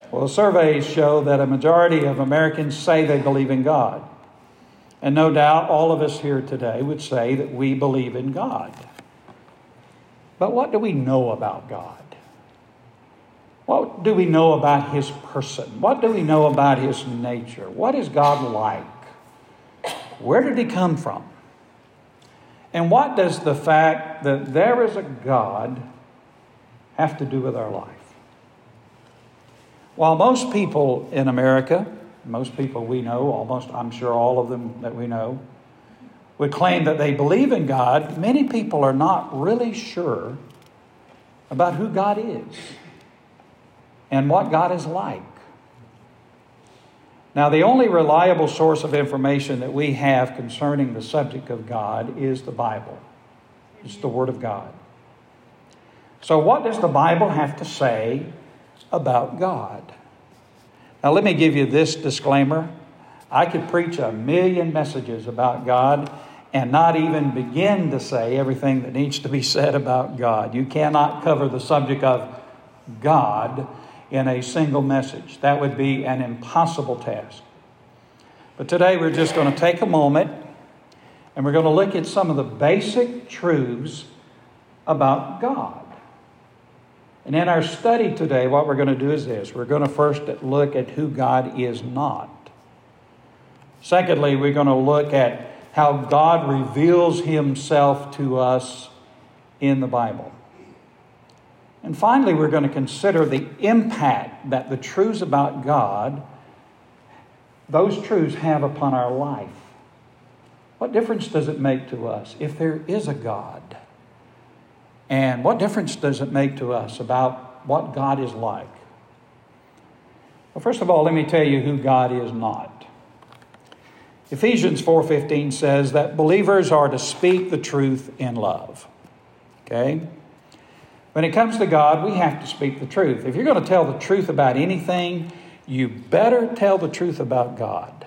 Well, surveys show that a majority of Americans say they believe in God. And no doubt all of us here today would say that we believe in God. But what do we know about God? What do we know about His person? What do we know about His nature? What is God like? Where did He come from? And what does the fact that there is a God have to do with our life? While most people in America, most people we know, almost I'm sure all of them that we know, would claim that they believe in God, many people are not really sure about who God is and what God is like. Now, the only reliable source of information that we have concerning the subject of God is the Bible. It's the Word of God. So what does the Bible have to say about God? Now, let me give you this disclaimer. I could preach a million messages about God and not even begin to say everything that needs to be said about God. You cannot cover the subject of God in a single message. That would be an impossible task. But today we're just going to take a moment and we're going to look at some of the basic truths about God. And in our study today, what we're going to do is this. We're going to first look at who God is not. Secondly, we're going to look at how God reveals Himself to us in the Bible. And finally, we're going to consider the impact that the truths about God, those truths have upon our life. What difference does it make to us if there is a God? And what difference does it make to us about what God is like? Well, first of all, let me tell you who God is not. Ephesians 4:15 says that believers are to speak the truth in love. Okay? When it comes to God, we have to speak the truth. If you're going to tell the truth about anything, you better tell the truth about God.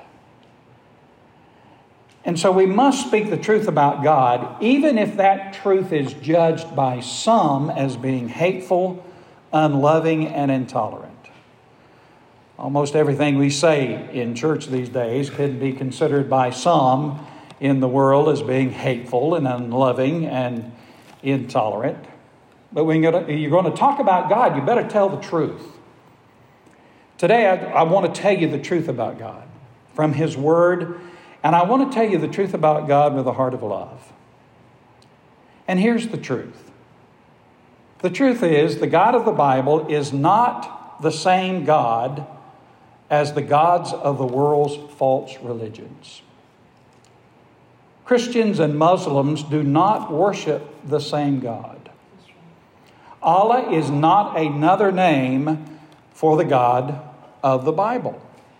And so we must speak the truth about God, even if that truth is judged by some as being hateful, unloving, and intolerant. Almost everything we say in church these days could be considered by some in the world as being hateful and unloving and intolerant. But when you're going to talk about God, you better tell the truth. Today, I want to tell you the truth about God from His Word. And I want to tell you the truth about God with a heart of love. And here's the truth. The truth is, the God of the Bible is not the same God as the gods of the world's false religions. Christians and Muslims do not worship the same God. Allah is not another name for the God of the Bible.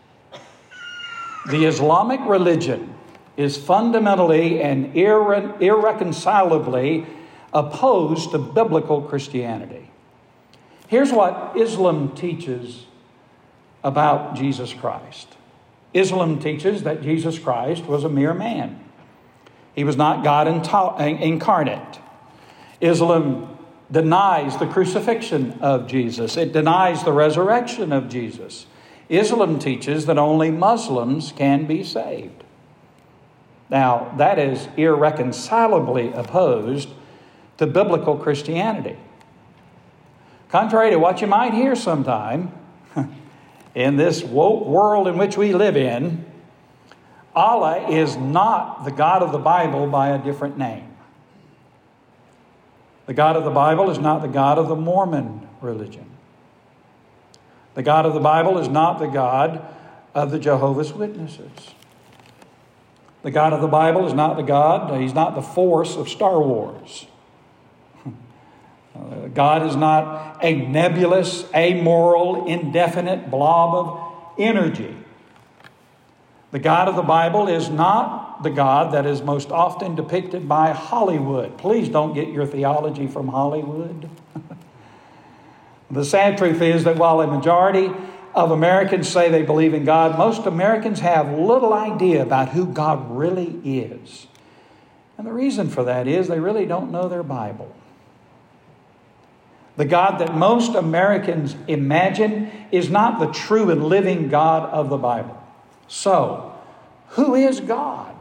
The Islamic religion is fundamentally and irreconcilably opposed to biblical Christianity. Here's what Islam teaches about Jesus Christ. Islam teaches that Jesus Christ was a mere man. He was not God incarnate. Islam denies the crucifixion of Jesus. It denies the resurrection of Jesus. Islam teaches that only Muslims can be saved. Now, that is irreconcilably opposed to biblical Christianity. Contrary to what you might hear sometime, in this woke world in which we live in, Allah is not the God of the Bible by a different name. The God of the Bible is not the God of the Mormon religion. The God of the Bible is not the God of the Jehovah's Witnesses. The God of the Bible is not the God, He's not the force of Star Wars. God is not a nebulous, amoral, indefinite blob of energy. The God of the Bible is not the God that is most often depicted by Hollywood. Please don't get your theology from Hollywood. The sad truth is that while a majority of Americans say they believe in God, most Americans have little idea about who God really is. And the reason for that is they really don't know their Bible. The God that most Americans imagine is not the true and living God of the Bible. So, who is God?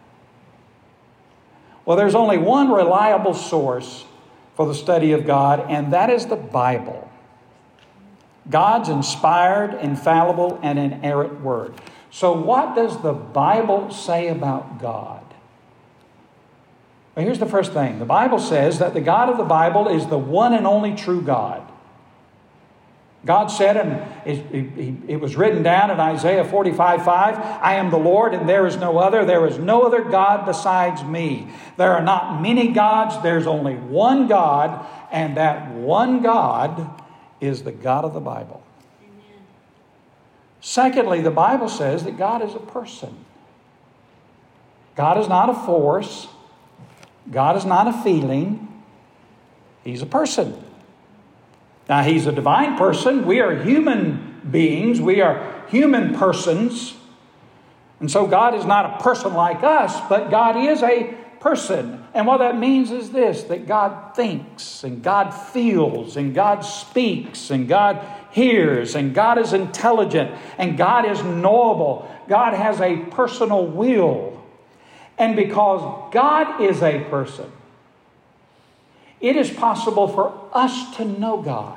Well, there's only one reliable source for the study of God, and that is the Bible. God's inspired, infallible, and inerrant word. So what does the Bible say about God? Well, here's the first thing. The Bible says that the God of the Bible is the one and only true God. God said, and it was written down in Isaiah 45:5, I am the Lord and there is no other. There is no other God besides me. There are not many gods. There's only one God, and that one God is the God of the Bible. Amen. Secondly, the Bible says that God is a person. God is not a force. God is not a feeling. He's a person. Now, He's a divine person. We are human beings. We are human persons. And so God is not a person like us, but God is a person. And what that means is this, that God thinks, and God feels, and God speaks, and God hears, and God is intelligent, and God is knowable. God has a personal will. And because God is a person, it is possible for us to know God.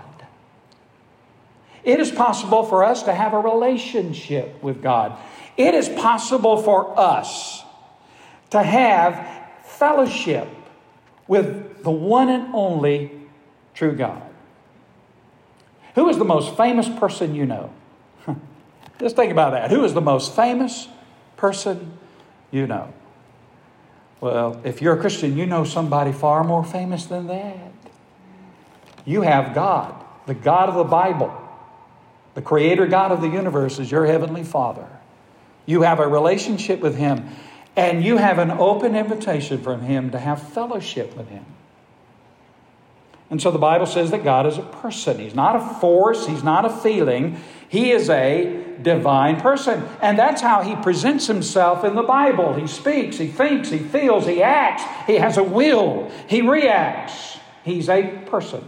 It is possible for us to have a relationship with God. It is possible for us to have fellowship with the one and only true God. Who is the most famous person you know? Just think about that. Who is the most famous person you know? Well, if you're a Christian, you know somebody far more famous than that. You have God, the God of the Bible. The Creator God of the universe is your Heavenly Father. You have a relationship with Him, and you have an open invitation from Him to have fellowship with Him. And so the Bible says that God is a person. He's not a force. He's not a feeling. He is a divine person. And that's how He presents Himself in the Bible. He speaks, He thinks, He feels, He acts. He has a will. He reacts. He's a person.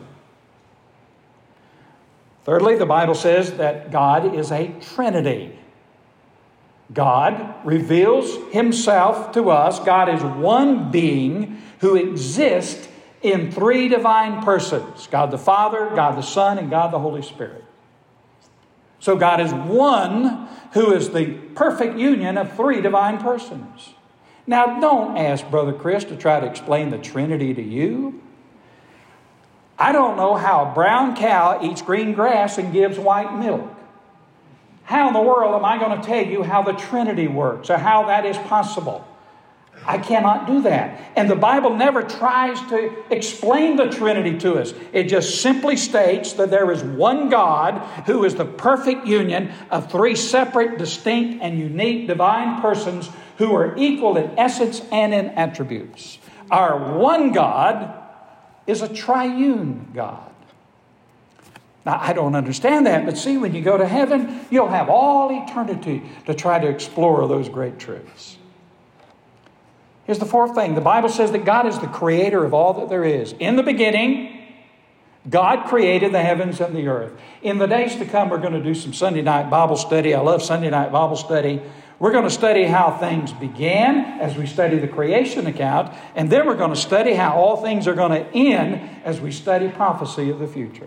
Thirdly, the Bible says that God is a Trinity. God reveals Himself to us. God is one being who exists in three divine persons. God the Father, God the Son, and God the Holy Spirit. So God is one who is the perfect union of three divine persons. Now, don't ask Brother Chris to try to explain the Trinity to you. I don't know how a brown cow eats green grass and gives white milk. How in the world am I going to tell you how the Trinity works or how that is possible? I cannot do that. And the Bible never tries to explain the Trinity to us. It just simply states that there is one God who is the perfect union of three separate, distinct, and unique divine persons who are equal in essence and in attributes. Our one God is a triune God. Now, I don't understand that, but see, when you go to heaven, you'll have all eternity to try to explore those great truths. Here's the fourth thing. The Bible says that God is the creator of all that there is. In the beginning, God created the heavens and the earth. In the days to come, we're going to do some Sunday night Bible study. I love Sunday night Bible study. We're going to study how things began as we study the creation account. And then we're going to study how all things are going to end as we study prophecy of the future.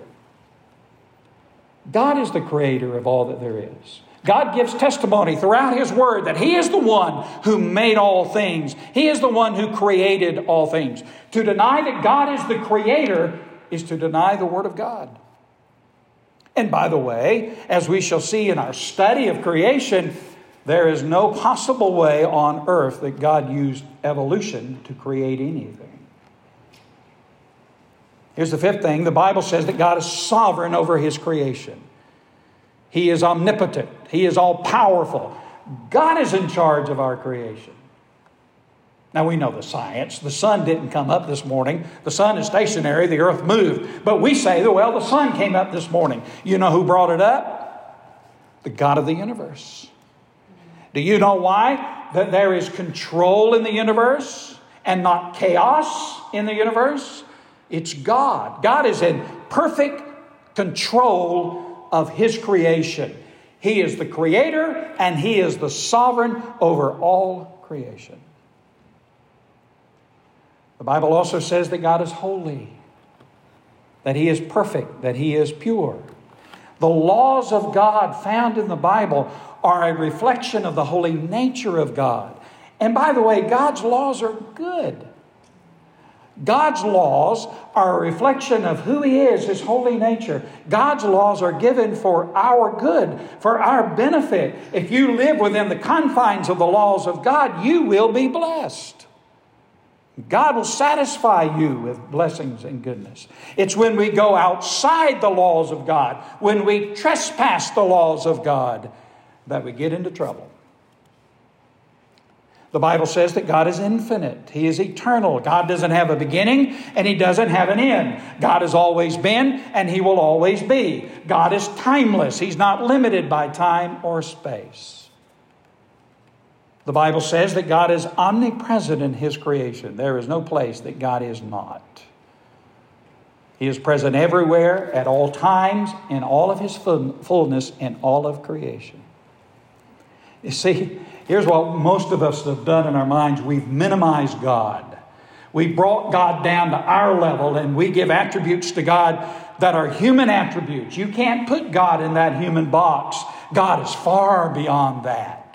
God is the creator of all that there is. God gives testimony throughout His Word that He is the one who made all things. He is the one who created all things. To deny that God is the creator is to deny the Word of God. And by the way, as we shall see in our study of creation, there is no possible way on earth that God used evolution to create anything. Here's the fifth thing. The Bible says that God is sovereign over His creation. He is omnipotent. He is all-powerful. God is in charge of our creation. Now, we know the science. The sun didn't come up this morning. The sun is stationary. The earth moved. But we say, well, the sun came up this morning. You know who brought it up? The God of the universe. Do you know why? That there is control in the universe and not chaos in the universe? It's God. God is in perfect control of His creation. He is the Creator and He is the sovereign over all creation. The Bible also says that God is holy, that He is perfect, that He is pure. The laws of God found in the Bible are a reflection of the holy nature of God. And by the way, God's laws are good. God's laws are a reflection of who He is, His holy nature. God's laws are given for our good, for our benefit. If you live within the confines of the laws of God, you will be blessed. God will satisfy you with blessings and goodness. It's when we go outside the laws of God, when we trespass the laws of God, that we get into trouble. The Bible says that God is infinite. He is eternal. God doesn't have a beginning and He doesn't have an end. God has always been and He will always be. God is timeless. He's not limited by time or space. The Bible says that God is omnipresent in His creation. There is no place that God is not. He is present everywhere, at all times, in all of His fullness, in all of creation. You see, here's what most of us have done in our minds. We've minimized God. We brought God down to our level and we give attributes to God that are human attributes. You can't put God in that human box. God is far beyond that.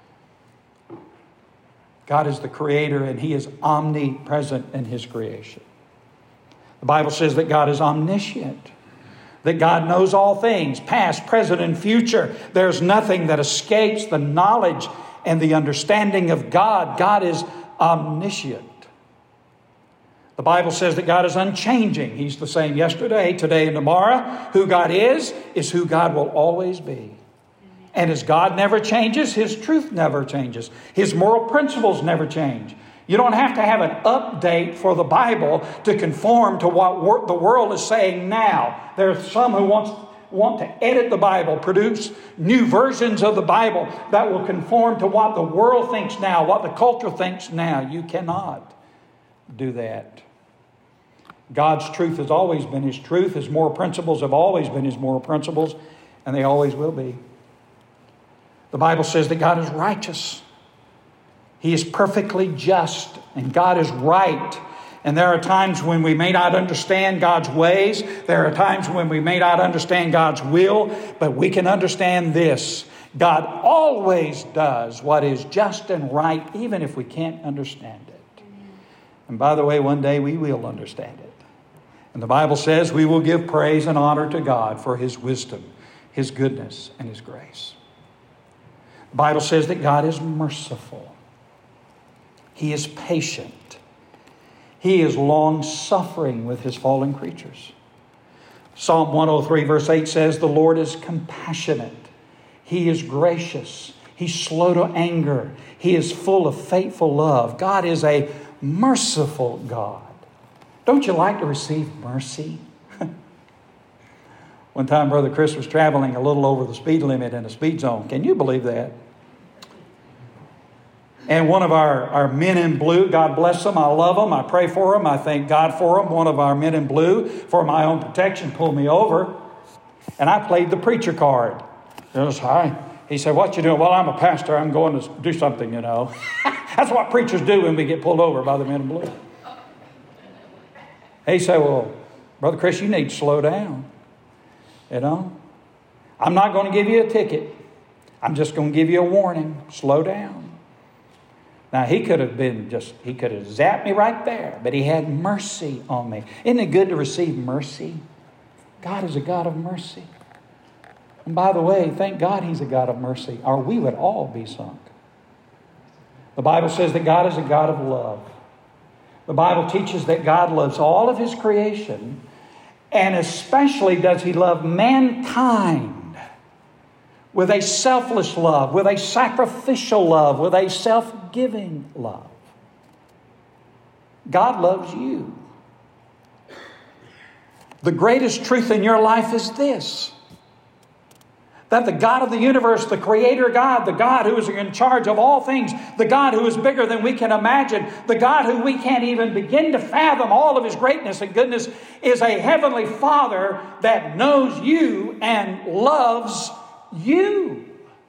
God is the Creator and He is omnipresent in His creation. The Bible says that God is omniscient, that God knows all things, past, present, and future. There's nothing that escapes the knowledge and the understanding of God. God is omniscient. The Bible says that God is unchanging. He's the same yesterday, today, and tomorrow. Who God is who God will always be. And as God never changes, His truth never changes. His moral principles never change. You don't have to have an update for the Bible to conform to what the world is saying now. There are some who want to edit the Bible, produce new versions of the Bible that will conform to what the world thinks now, what the culture thinks now. You cannot do that. God's truth has always been His truth. His moral principles have always been His moral principles, and they always will be. The Bible says that God is righteous. He is perfectly just, and God is right. And there are times when we may not understand God's ways. There are times when we may not understand God's will, but we can understand this. God always does what is just and right, even if we can't understand it. And by the way, one day we will understand it. And the Bible says we will give praise and honor to God for His wisdom, His goodness, and His grace. The Bible says that God is merciful. He is patient. He is long-suffering with His fallen creatures. Psalm 103 verse 8 says, the Lord is compassionate. He is gracious. He's slow to anger. He is full of faithful love. God is a merciful God. Don't you like to receive mercy? One time, Brother Chris was traveling a little over the speed limit in a speed zone. Can you believe that? And one of our men in blue, God bless them, I love them, I pray for them, I thank God for them. One of our men in blue, for my own protection, pulled me over. And I played the preacher card. It was hi. He said, what you doing? Well, I'm a pastor. I'm going to do something, you know. That's what preachers do when we get pulled over by the men in blue. He said, well, Brother Chris, you need to slow down. You know, I'm not going to give you a ticket. I'm just going to give you a warning. Slow down. Now, he could have zapped me right there, but He had mercy on me. Isn't it good to receive mercy? God is a God of mercy. And by the way, thank God He's a God of mercy, or we would all be sunk. The Bible says that God is a God of love. The Bible teaches that God loves all of His creation, and especially does He love mankind with a selfless love, with a sacrificial love, with a self-giving love. God loves you. The greatest truth in your life is this: That the God of the universe, the Creator God, the God who is in charge of all things, the God who is bigger than we can imagine, the God who we can't even begin to fathom all of His greatness and goodness, is a heavenly Father that knows you and loves you.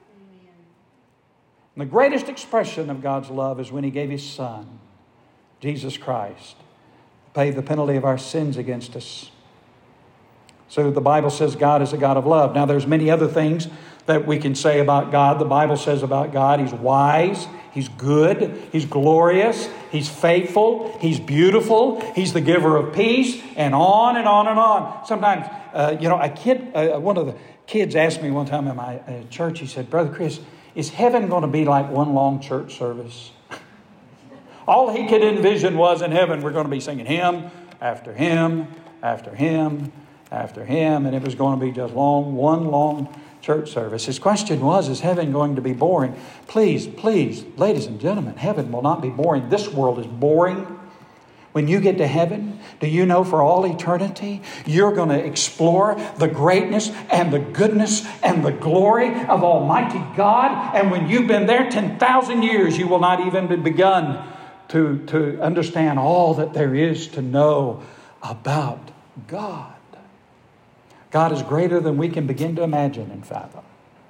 And the greatest expression of God's love is when He gave His Son, Jesus Christ, to pay the penalty of our sins against us. So the Bible says God is a God of love. Now there's many other things that we can say about God. The Bible says about God, He's wise, He's good, He's glorious, He's faithful, He's beautiful, He's the giver of peace, and on and on and on. Sometimes, one of the kids asked me one time in my church, he said, "Brother Chris, is heaven going to be like one long church service?" All he could envision was in heaven we're going to be singing hymn after hymn after hymn after hymn, and it was going to be just one long church service. His question was, is heaven going to be boring? Please, ladies and gentlemen, heaven will not be boring. This world is boring. When you get to heaven, do you know for all eternity, you're going to explore the greatness and the goodness and the glory of Almighty God. And when you've been there 10,000 years, you will not even be begun to understand all that there is to know about God. God is greater than we can begin to imagine and fathom.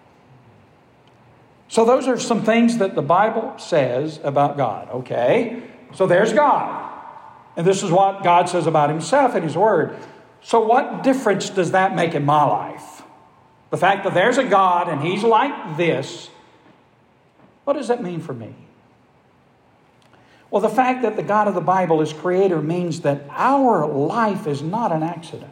So those are some things that the Bible says about God. Okay, so there's God. And this is what God says about Himself in His Word. So what difference does that make in my life? The fact that there's a God and He's like this, what does that mean for me? Well, the fact that the God of the Bible is Creator means that our life is not an accident.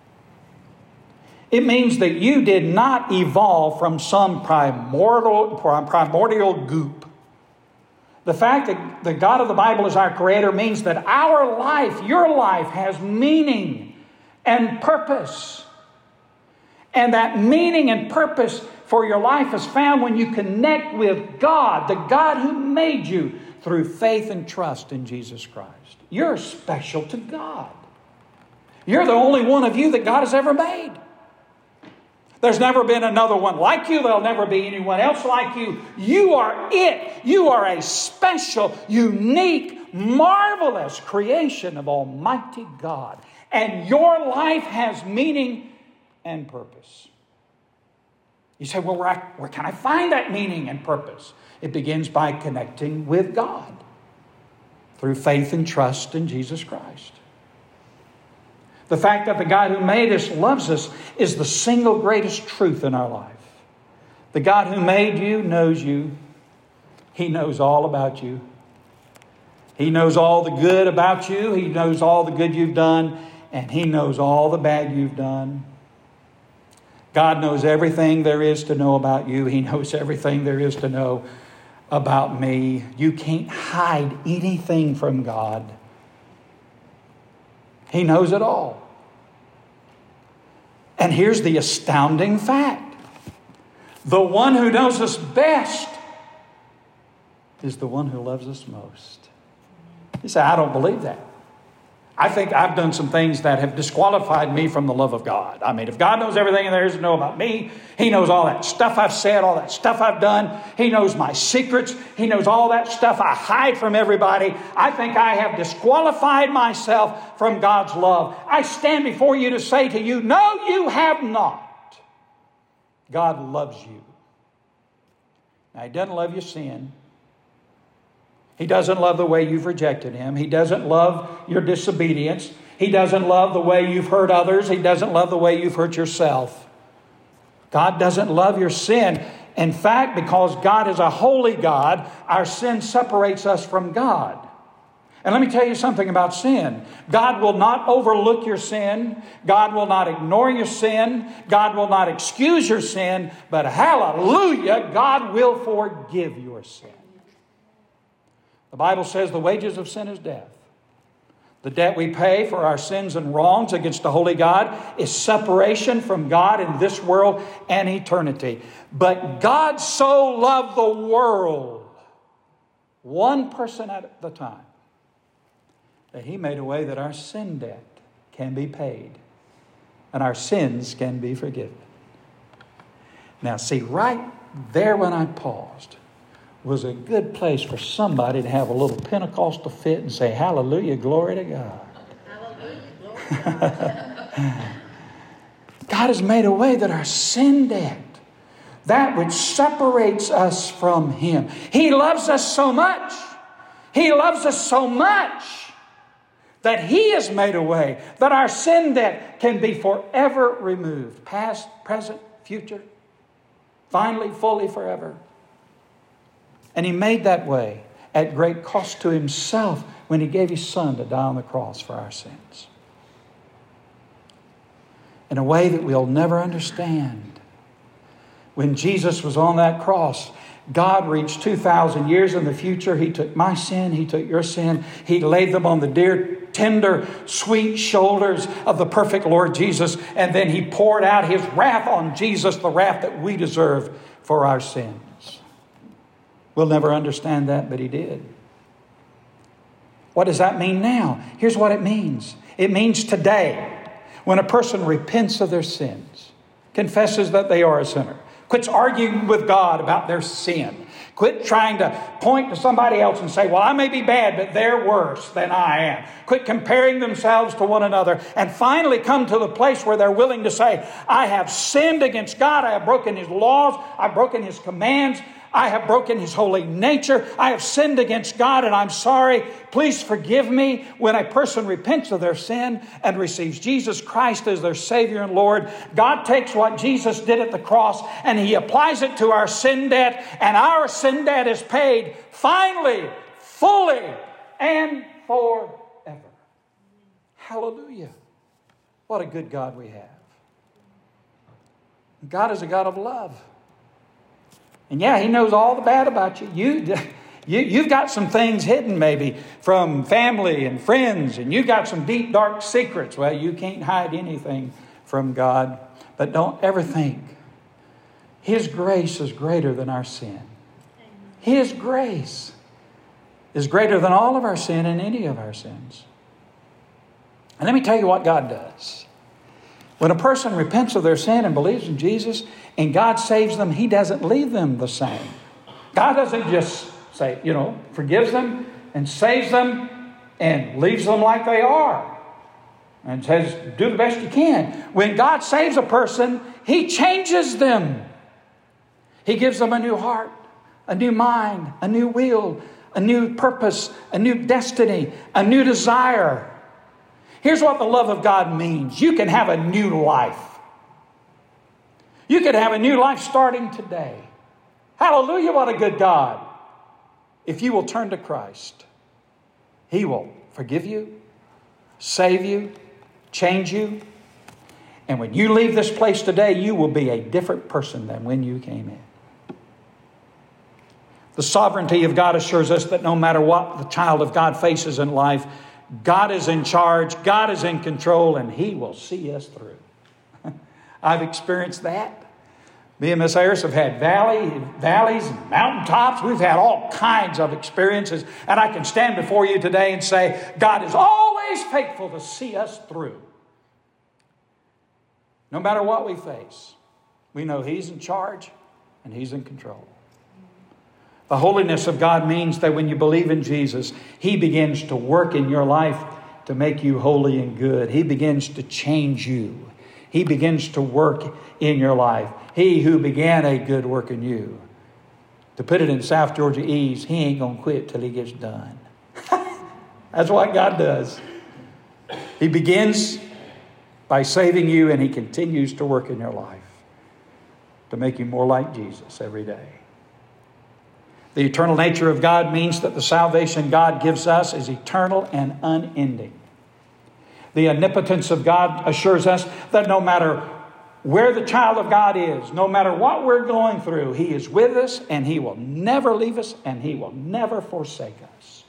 It means that you did not evolve from some primordial goop. The fact that the God of the Bible is our Creator means that our life, your life, has meaning and purpose. And that meaning and purpose for your life is found when you connect with God, the God who made you, through faith and trust in Jesus Christ. You're special to God. You're the only one of you that God has ever made. There's never been another one like you. There'll never be anyone else like you. You are it. You are a special, unique, marvelous creation of Almighty God. And your life has meaning and purpose. You say, well, where can I find that meaning and purpose? It begins by connecting with God through faith and trust in Jesus Christ. The fact that the God who made us loves us is the single greatest truth in our life. The God who made you knows you. He knows all about you. He knows all the good about you. He knows all the good you've done. And He knows all the bad you've done. God knows everything there is to know about you. He knows everything there is to know about me. You can't hide anything from God. He knows it all. And here's the astounding fact. The one who knows us best is the one who loves us most. You say, I don't believe that. I think I've done some things that have disqualified me from the love of God. I mean, if God knows everything there is to know about me, He knows all that stuff I've said, all that stuff I've done. He knows my secrets. He knows all that stuff I hide from everybody. I think I have disqualified myself from God's love. I stand before you to say to you, no, you have not. God loves you. Now, He doesn't love your sin. He doesn't love the way you've rejected Him. He doesn't love your disobedience. He doesn't love the way you've hurt others. He doesn't love the way you've hurt yourself. God doesn't love your sin. In fact, because God is a holy God, our sin separates us from God. And let me tell you something about sin. God will not overlook your sin. God will not ignore your sin. God will not excuse your sin. But hallelujah, God will forgive your sin. The Bible says the wages of sin is death. The debt we pay for our sins and wrongs against the holy God is separation from God in this world and eternity. But God so loved the world, one person at a time, that He made a way that our sin debt can be paid and our sins can be forgiven. Now, see, right there when I paused was a good place for somebody to have a little Pentecostal fit and say, hallelujah, glory to God. God has made a way that our sin debt, that which separates us from Him. He loves us so much. He loves us so much that He has made a way that our sin debt can be forever removed. Past, present, future. Finally, fully, forever. And He made that way at great cost to Himself when He gave His Son to die on the cross for our sins. In a way that we'll never understand. When Jesus was on that cross, God reached 2,000 years in the future. He took my sin. He took your sin. He laid them on the dear, tender, sweet shoulders of the perfect Lord Jesus. And then He poured out His wrath on Jesus, the wrath that we deserve for our sins. We'll never understand that, but He did. What does that mean now? Here's what it means. It means today, when a person repents of their sins, confesses that they are a sinner, quits arguing with God about their sin, quit trying to point to somebody else and say, well, I may be bad, but they're worse than I am. Quit comparing themselves to one another and finally come to the place where they're willing to say, I have sinned against God. I have broken His laws. I've broken His commands. I have broken His holy nature. I have sinned against God and I'm sorry. Please forgive me. When a person repents of their sin and receives Jesus Christ as their Savior and Lord, God takes what Jesus did at the cross and He applies it to our sin debt, and our sin debt is paid finally, fully, and forever. Hallelujah. What a good God we have. God is a God of love. And yeah, He knows all the bad about you. You've got some things hidden maybe from family and friends, and you've got some deep, dark secrets. Well, you can't hide anything from God. But don't ever think His grace is greater than our sin. His grace is greater than all of our sin and any of our sins. And let me tell you what God does. When a person repents of their sin and believes in Jesus and God saves them, He doesn't leave them the same. God doesn't just say, forgives them and saves them and leaves them like they are and says, do the best you can. When God saves a person, He changes them. He gives them a new heart, a new mind, a new will, a new purpose, a new destiny, a new desire. Here's what the love of God means. You can have a new life. You can have a new life starting today. Hallelujah, what a good God. If you will turn to Christ, He will forgive you, save you, change you. And when you leave this place today, you will be a different person than when you came in. The sovereignty of God assures us that no matter what the child of God faces in life, God is in charge, God is in control, and He will see us through. I've experienced that. Me and Miss Ayers have had valleys and mountaintops. We've had all kinds of experiences. And I can stand before you today and say, God is always faithful to see us through. No matter what we face, we know He's in charge and He's in control. The holiness of God means that when you believe in Jesus, He begins to work in your life to make you holy and good. He begins to change you. He begins to work in your life. He who began a good work in you. To put it in South Georgia ease, He ain't going to quit till He gets done. That's what God does. He begins by saving you, and He continues to work in your life to make you more like Jesus every day. The eternal nature of God means that the salvation God gives us is eternal and unending. The omnipotence of God assures us that no matter where the child of God is, no matter what we're going through, He is with us and He will never leave us and He will never forsake us.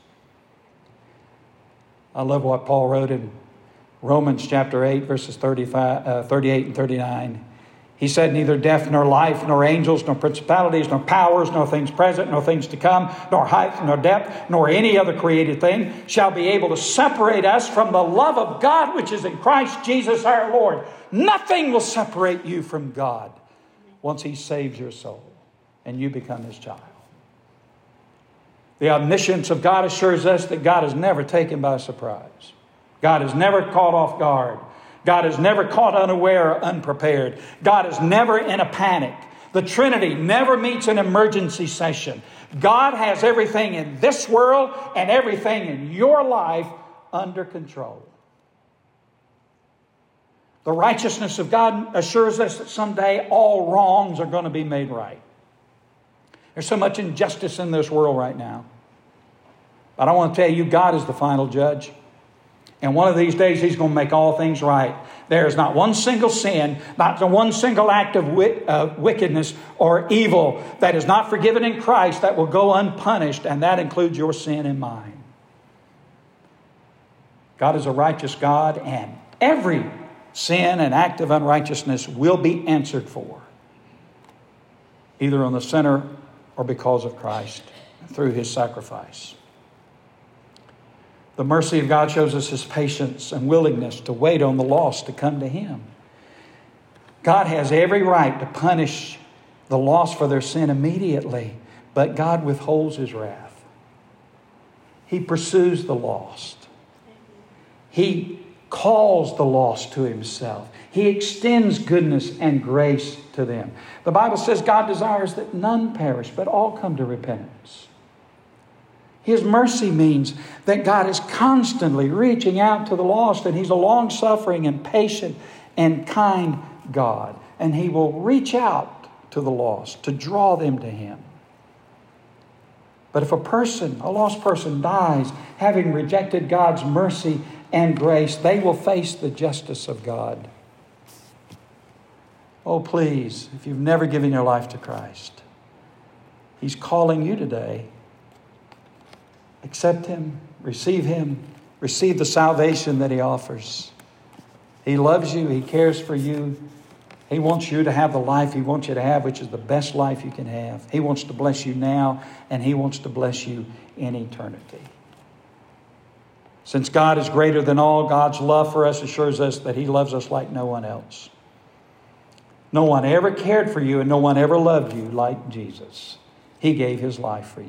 I love what Paul wrote in Romans chapter 8, verses 38 and 39. He said, neither death nor life, nor angels, nor principalities, nor powers, nor things present, nor things to come, nor height, nor depth, nor any other created thing shall be able to separate us from the love of God which is in Christ Jesus our Lord. Nothing will separate you from God. once He saves your soul and you become His child. The omniscience of God assures us that God is never taken by surprise. God is never caught off guard. God is never caught unaware or unprepared. God is never in a panic. The Trinity never meets an emergency session. God has everything in this world and everything in your life under control. The righteousness of God assures us that someday all wrongs are going to be made right. There's so much injustice in this world right now. But I want to tell you, God is the final judge. And one of these days, He's going to make all things right. There is not one single sin, not one single act of wickedness or evil that is not forgiven in Christ that will go unpunished, and that includes your sin and mine. God is a righteous God, and every sin and act of unrighteousness will be answered for, either on the sinner or because of Christ through His sacrifice. The mercy of God shows us His patience and willingness to wait on the lost to come to Him. God has every right to punish the lost for their sin immediately, but God withholds His wrath. He pursues the lost. He calls the lost to Himself. He extends goodness and grace to them. The Bible says God desires that none perish, but all come to repentance. His mercy means that God is constantly reaching out to the lost, and He's a long-suffering and patient and kind God. And He will reach out to the lost to draw them to Him. But if a lost person dies having rejected God's mercy and grace, they will face the justice of God. Oh, please, if you've never given your life to Christ, He's calling you today. Accept Him, receive the salvation that He offers. He loves you, He cares for you. He wants you to have the life He wants you to have, which is the best life you can have. He wants to bless you now, and He wants to bless you in eternity. Since God is greater than all, God's love for us assures us that He loves us like no one else. No one ever cared for you, and no one ever loved you like Jesus. He gave His life for you.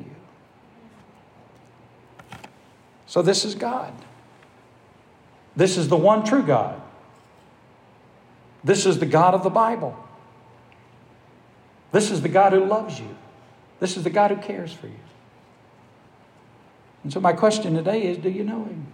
So this is God. This is the one true God. This is the God of the Bible. This is the God who loves you. This is the God who cares for you. And so my question today is, do you know Him?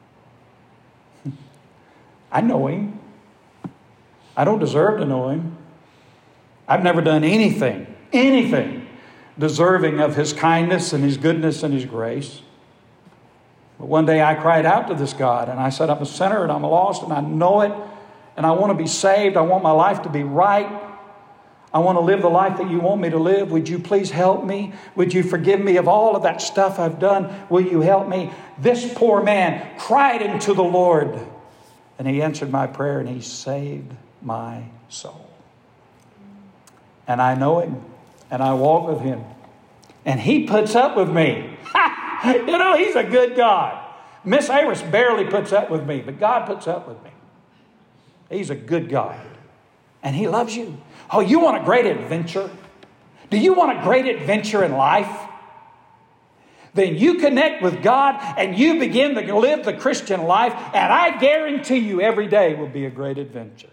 I know Him. I don't deserve to know Him. I've never done anything deserving of His kindness and His goodness and His grace. But one day I cried out to this God, and I said, I'm a sinner and I'm lost and I know it, and I want to be saved. I want my life to be right. I want to live the life that You want me to live. Would You please help me? Would You forgive me of all of that stuff I've done? Will You help me? This poor man cried into the Lord, and He answered my prayer, and He saved my soul. And I know Him, and I walk with Him, and He puts up with me. You know, He's a good God. Miss Aris barely puts up with me, but God puts up with me. He's a good God. And He loves you. Oh, you want a great adventure? Do you want a great adventure in life? Then you connect with God and you begin to live the Christian life, and I guarantee you every day will be a great adventure.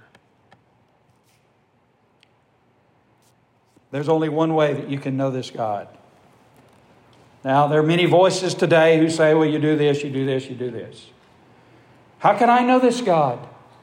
There's only one way that you can know this God. Now, there are many voices today who say, well, you do this, you do this, you do this. How can I know this God?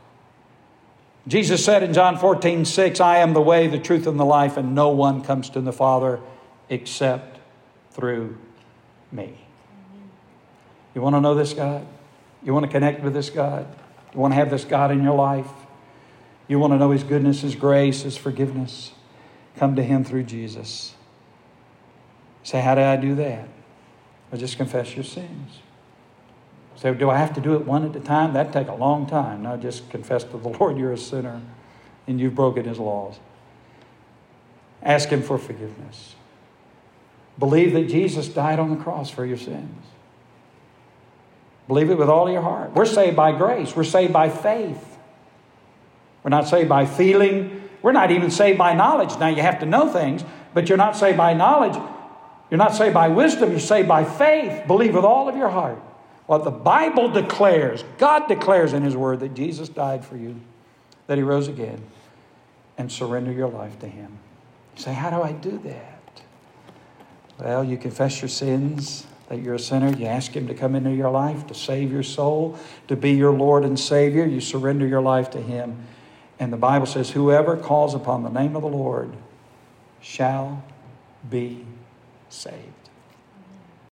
Jesus said in John 14:6, I am the way, the truth, and the life, and no one comes to the Father except through me. You want to know this God? You want to connect with this God? You want to have this God in your life? You want to know His goodness, His grace, His forgiveness? Come to Him through Jesus. Say, how do I do that? Well, just confess your sins. So do I have to do it one at a time? That'd take a long time. No, just confess to the Lord you're a sinner and you've broken His laws. Ask Him for forgiveness. Believe that Jesus died on the cross for your sins. Believe it with all your heart. We're saved by grace. We're saved by faith. We're not saved by feeling we're not even saved by knowledge. Now you have to know things, but you're not saved by knowledge. You're not saved by wisdom. You're saved by faith. Believe with all of your heart. What the Bible declares, God declares in His Word that Jesus died for you, that He rose again, and surrender your life to Him. You say, how do I do that? Well, you confess your sins, that you're a sinner. You ask Him to come into your life, to save your soul, to be your Lord and Savior. You surrender your life to Him. And the Bible says, whoever calls upon the name of the Lord shall be saved.